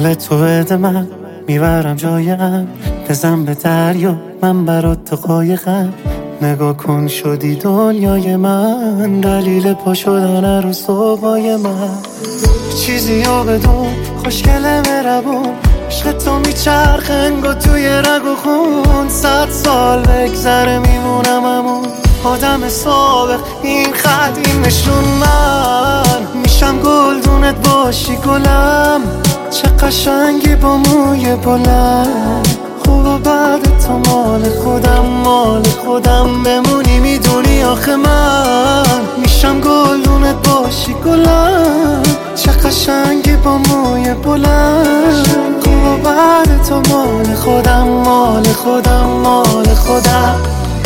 دل تو بده من میبرم جایم، بزن به دریا من برات تو قایقم. نگاه کن شدی دنیای من، دلیل پا شدن رو صبحای من. چیزی رو بدون خوشگله مربون، عشق تو میچرخه انگار توی رگ و خون. 100 سال بگذره میمونم همون آدم سابق. این خط این نشون من میشم گلدونت باشی گلم. چه قشنگی با موی بلند، خوب و بعد تو مال خودم مال خودم. بمونی میدونی آخه من میشم گلدونت باشی گلم. چه قشنگی با موی بلند، خوب و بعد تو مال خودم مال خودم مال خودم.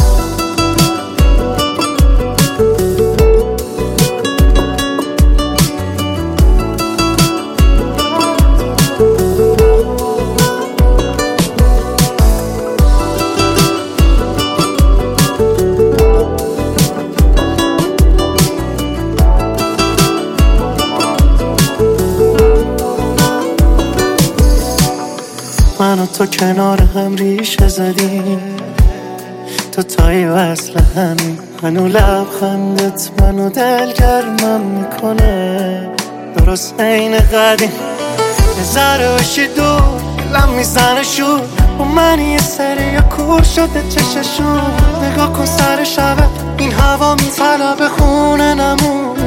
من و تو کنار هم ریشه زدیم، تو تایی وصل همین. منو لبخندت منو دلگرمم میکنه، درست عین قدیم. یه ذره بشی دور دلم میزنه شور، و من یه سری کور شده چششون. نگاه کن سر شبه این هوا میطلبه خونه نمون.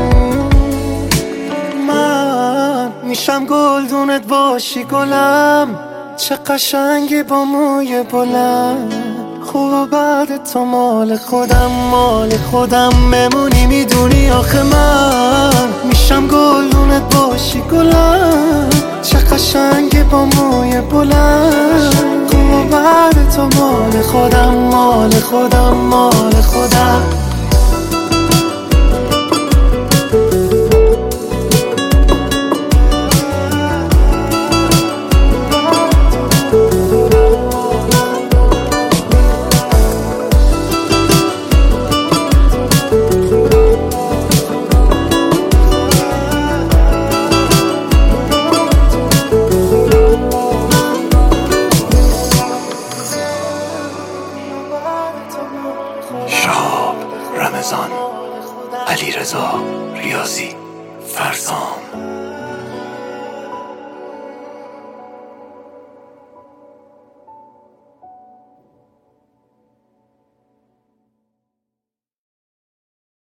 من میشم گلدونت باشی گلم. چه قشنگی با موی بلند، خوب و بعد تو مال خودم مال خودم. بمونی میدونی آخه من میشم گلدونت باشی گلم. چه قشنگی با موی بلند، خوب و بعد تو مال خودم مال خودم مال خودم.